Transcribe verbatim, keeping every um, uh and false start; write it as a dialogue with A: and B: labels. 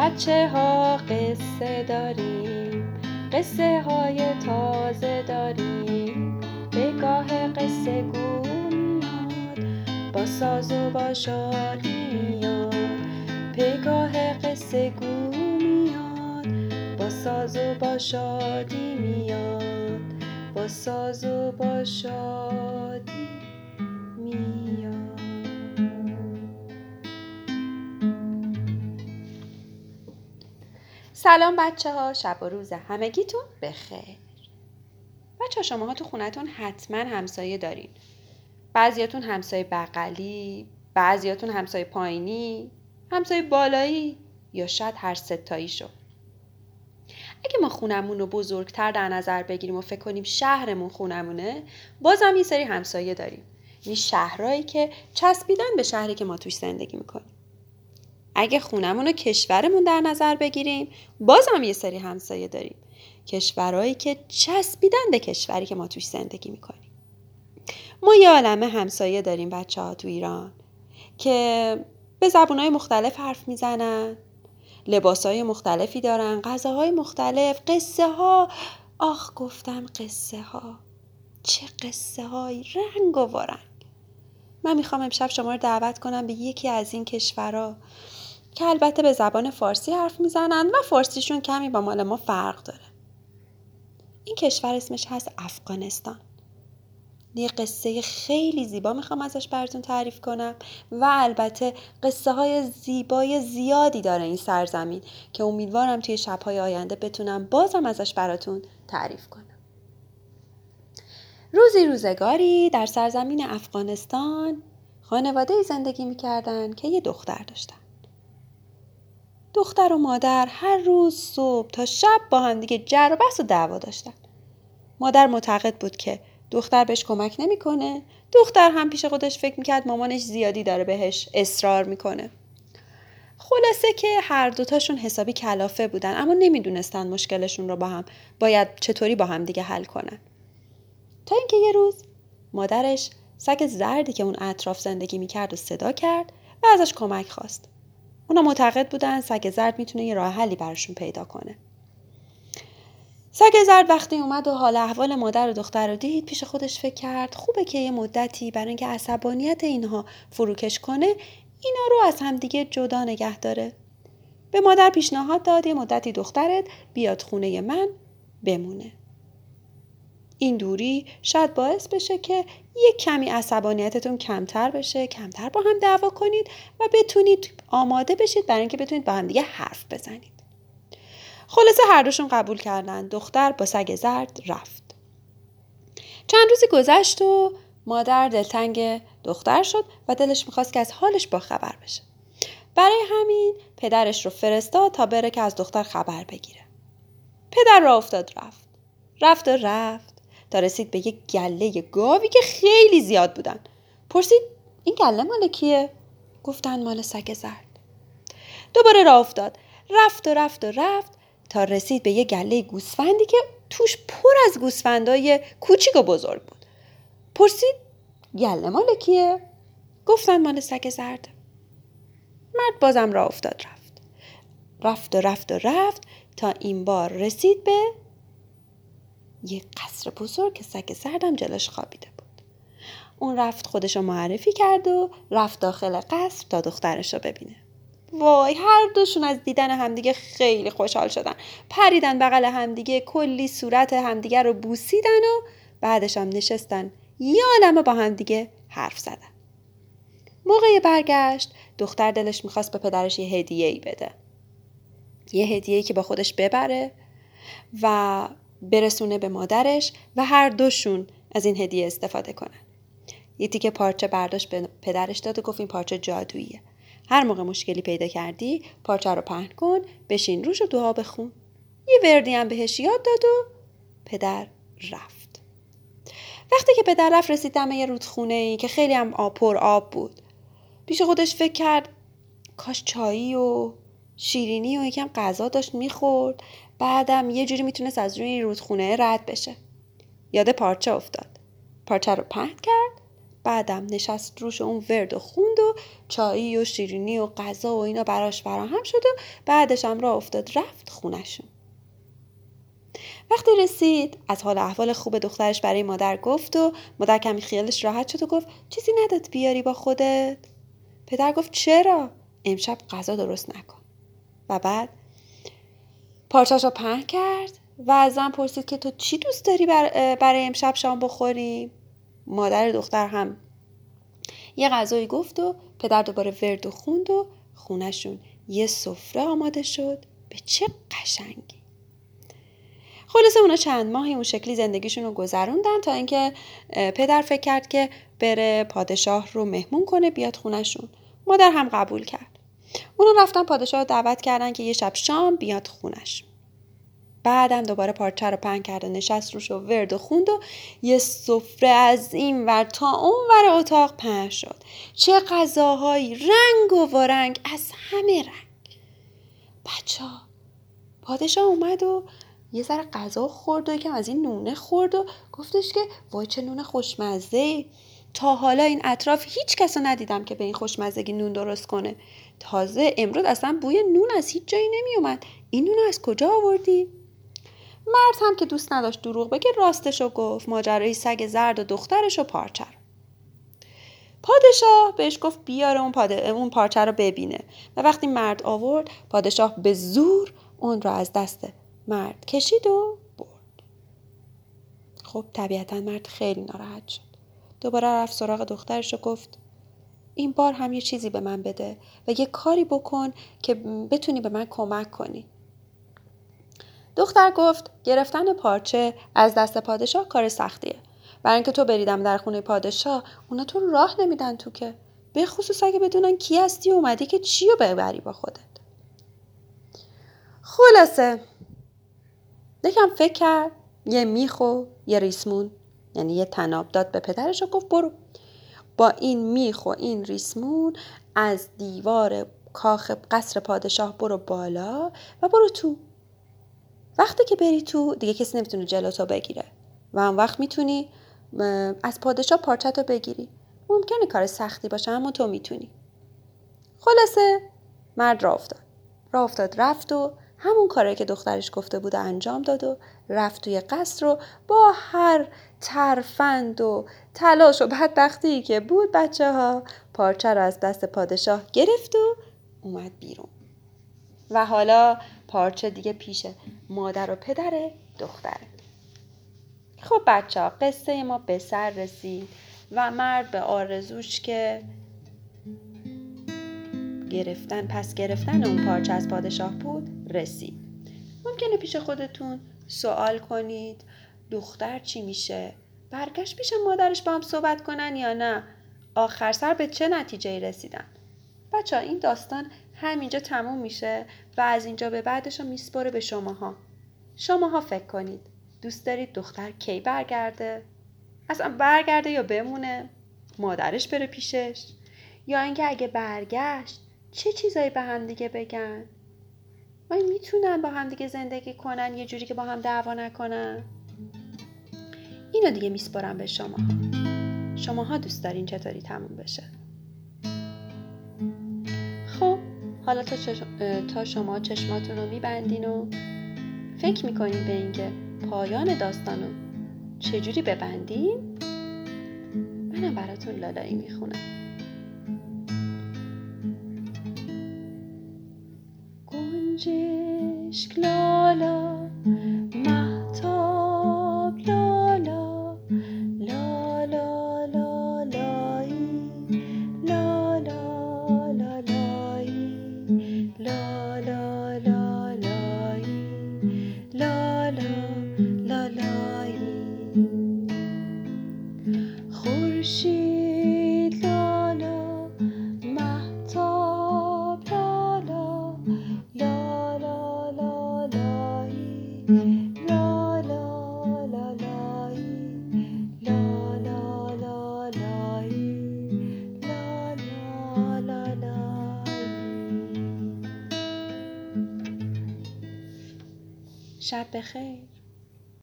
A: بچه ها قصه داریم، قصه های تازه داریم. به گاه قصه گو میاد، با ساز و با شادی میاد. پگاه قصه گو میاد، با ساز و با شادی میاد. با ساز و با شادی میاد. سلام بچه ها، شب و روز همگیتون بخیر. بچه ها شما ها تو خونتون حتما همسایه دارین. بعضیاتون همسایه بغلی، بعضیاتون همسایه پایینی، همسایه بالایی یا شاید هر ستاییشو. اگه ما خونمون رو بزرگتر در نظر بگیریم و فکر کنیم شهرمون خونمونه، بازم یه سری همسایه داریم. این شهرهایی که چسبیدن به شهری که ما توش زندگی میکنیم. اگه خونمون و کشورمون در نظر بگیریم، باز هم یه سری همسایه داریم. کشورهایی که چسبیدن به کشوری که ما توش زندگی میکنیم. ما یه عالمه همسایه داریم بچه ها تو ایران که به زبونهای مختلف حرف میزنن، لباسهای مختلفی دارن، غذاهای مختلف، قصه ها. آخ گفتم قصه ها، چه قصه های رنگ و وارنگ. من میخوام امشب شما رو دعوت کنم به یکی از این کشورها که البته به زبان فارسی حرف میزنن و فارسیشون کمی با مال ما فرق داره. این کشور اسمش هست افغانستان. یه قصه خیلی زیبا میخوام ازش براتون تعریف کنم و البته قصه های زیبای زیادی داره این سرزمین که امیدوارم توی شبهای آینده بتونم بازم ازش براتون تعریف کنم. روزی روزگاری در سرزمین افغانستان خانواده‌ای زندگی میکردن که یه دختر داشتن. دختر و مادر هر روز صبح تا شب با هم دیگه جر و بحث و دعوا داشتن. مادر معتقد بود که دختر بهش کمک نمیکنه. دختر هم پیش خودش فکر میکرد مامانش زیادی داره بهش اصرار میکنه. خلاصه که هر دوتاشون حسابی کلافه بودن، اما نمیدونستن مشکلشون رو با هم باید چطوری با هم دیگه حل کنن. تا اینکه یه روز مادرش سگ زردی که اون اطراف زندگی میکرد و صدا کرد و ازش کمک خواست. اونا معتقد بودن سگ زرد میتونه یه راه حلی براشون پیدا کنه. سگ زرد وقتی اومد و حال احوال مادر و دختر رو دید، پیش خودش فکر کرد خوبه که یه مدتی برای اینکه عصبانیت اینها فروکش کنه، اینا رو از هم دیگه جدا نگه داره. به مادر پیشنهاد داد یه مدتی دخترت بیاد خونه من بمونه. این دوری شاید باعث بشه که یک کمی عصبانیتتون کمتر بشه، کمتر با هم دعوا کنید و بتونید آماده بشید برای اینکه بتونید با هم دیگه حرف بزنید. خلاصه هر دوشون قبول کردن. دختر با سگ زرد رفت. چند روزی گذشت و مادر دلتنگ دختر شد و دلش میخواست که از حالش باخبر بشه. برای همین پدرش رو فرستاد تا بره که از دختر خبر بگیره. پدر راه افتاد رفت. رفت و رفت تا رسید به یک گله گاوی که خیلی زیاد بودن. پرسید این گله مال کیه؟ گفتن مال سگ زرد. دوباره راه افتاد. رفت و رفت و رفت تا رسید به یک گله گوسفندی که توش پر از گوسفندای کوچیک و بزرگ بود. پرسید گله مال کیه؟ گفتن مال سگ زرد. مرد بازم راه افتاد رفت. رفت و رفت و رفت تا این بار رسید به یک قصر بزرگ که سگ زردم جلوش خوابیده بود. اون رفت خودشو معرفی کرد و رفت داخل قصر تا دخترش رو ببینه. وای هر دوشون از دیدن همدیگه خیلی خوشحال شدن. پریدن بغل همدیگه، کلی صورت همدیگه رو بوسیدن و بعدش هم نشستن یه عالمه با همدیگه حرف زدن. موقع برگشت دختر دلش میخواست به پدرش یه هدیه‌ای بده. یه هدیه‌ای که با خودش ببره و برسونه به مادرش و هر دوشون از این هدیه استفاده کنن. یه تیکه پارچه برداشت به پدرش داد و گفت این پارچه جادوییه. هر موقع مشکلی پیدا کردی پارچه رو پهن کن، بشین روش و دعا بخون. یه وردی هم بهش یاد داد و پدر رفت. وقتی که پدر رفت رسید دم یه رودخونه‌ای که خیلی هم آب پر آب بود. پیش خودش فکر کرد کاش چایی و شیرینی و یکم غذا داشت میخورد، بعدم یه جوری میتونست از روی رودخونه رد بشه. یاد پارچه افتاد. پارچه رو پهن کرد، بعدم نشست روش اون ورد و خوند و چایی و شیرینی و غذا و اینا براش فراهم شد و بعدش هم راه افتاد رفت خونه‌شون. وقتی رسید از حال احوال خوب دخترش برای مادر گفت و مادر کمی خیالش راحت شد و گفت چیزی نداد بیاری با خودت؟ پدر گفت چرا؟ امشب غذا درست نکن. و بعد پارچه‌ش رو پهن کرد و از زن پرسید که تو چی دوست داری بر برای امشب شام بخوری؟ مادر دختر هم یه غذایی گفت و پدر دوباره ورد و خوند و خونه‌شون یه سفره آماده شد. به چه قشنگی. خلاصه اونا چند ماهی اون شکلی زندگیشون رو گذروندن تا اینکه پدر فکر کرد که بره پادشاه رو مهمون کنه بیاد خونه‌شون. مادر هم قبول کرد. اونا رفتن پادشاه رو دعوت کردن که یه شب شام بیاد خونش. بعدم دوباره پارچه رو پهن کرد و نشست روش و ورد و خوند و یه سفره از این ور تا اون ور اتاق پهن شد. چه غذاهایی رنگ و وارنگ از همه رنگ. بچه‌ها پادشاه اومد و یه ذره غذا خورد و یکم از این نونه خورد و گفتش که وای چه نون خوشمزه‌ای. تا حالا این اطراف هیچ کس رو ندیدم که به این خوشمزگی نون درست کنه. تازه امروز اصلا بوی نون از هیچ جایی نمی اومد. این نون از کجا آوردی؟ مرد هم که دوست نداشت دروغ بگه راستشو گفت. ماجرای سگ زرد و دخترش و پارچه. پادشاه بهش گفت بیاره اون, پاده... اون پارچه رو ببینه و وقتی مرد آورد پادشاه به زور اون رو از دست مرد کشید و برد. خب طبیعتا مرد خیلی ناراحت شد. دوباره رفت سراغ دخترش و گفت این بار هم یه چیزی به من بده و یه کاری بکن که بتونی به من کمک کنی. دختر گفت گرفتن پارچه از دست پادشاه کار سختیه. برای اینکه تو بریدم در خونه پادشاه اونا تو راه نمیدن تو که. به خصوص اگه بدونن کی هستی و اومدی که چی رو ببری با خودت. خلاصه یکم فکر کرد یه میخ و یه ریسمون یعنی یه طناب داد به پدرش و گفت برو با این میخ و این ریسمون از دیوار کاخ قصر پادشاه برو بالا و برو تو. وقتی که بری تو دیگه کسی نمیتونه جلوتو بگیره و اون وقت میتونی از پادشاه پارچه‌تو بگیری. ممکنه کار سختی باشه اما تو میتونی. خلاصه مرد راه افتاد. راه افتاد رفت و همون کاری که دخترش گفته بود انجام داد و رفت توی قصر و با هر ترفند و تلاش و بدبختی که بود بچه ها پارچه رو از دست پادشاه گرفت و اومد بیرون. و حالا پارچه دیگه پیش مادر و پدر دختره. خب بچه ها قصه ما به سر رسید و مرد به آرزوش که گرفتن پس گرفتن اون پارچه از پادشاه بود رسید. ممکنه پیش خودتون سوال کنید دختر چی میشه؟ برگشت پیش مادرش با هم صحبت کنن یا نه؟ آخر سر به چه نتیجه‌ای رسیدن؟ بچه ها این داستان همینجا تموم میشه و از اینجا به بعدش رو میسپره به شماها. شماها فکر کنید دوست دارید دختر کی برگرده؟ اصلا برگرده یا بمونه؟ مادرش بره پیشش؟ یا اینکه اگه برگشت چه چیزایی به هم دیگه بگن؟ و میتونن با هم دیگه زندگی کنن یه جوری که با هم دعوا نکنن؟ اینو دیگه میسپارم به شما. شماها دوست دارین چطوری تموم بشه؟ خب حالا تا, چش... تا شما چشماتون رو میبندین و فکر میکنین به اینکه پایان داستانو چجوری ببندین، منم براتون لالایی میخونم. گنجشک لالا مهتاب لالا لالا لالایی لالا لالایی لالا لالایی لالا لالایی خورشید لالا مهتاب لالا لالا لالایی لالا لالایی لالا لالایی لالا لالایی. شب بخیر.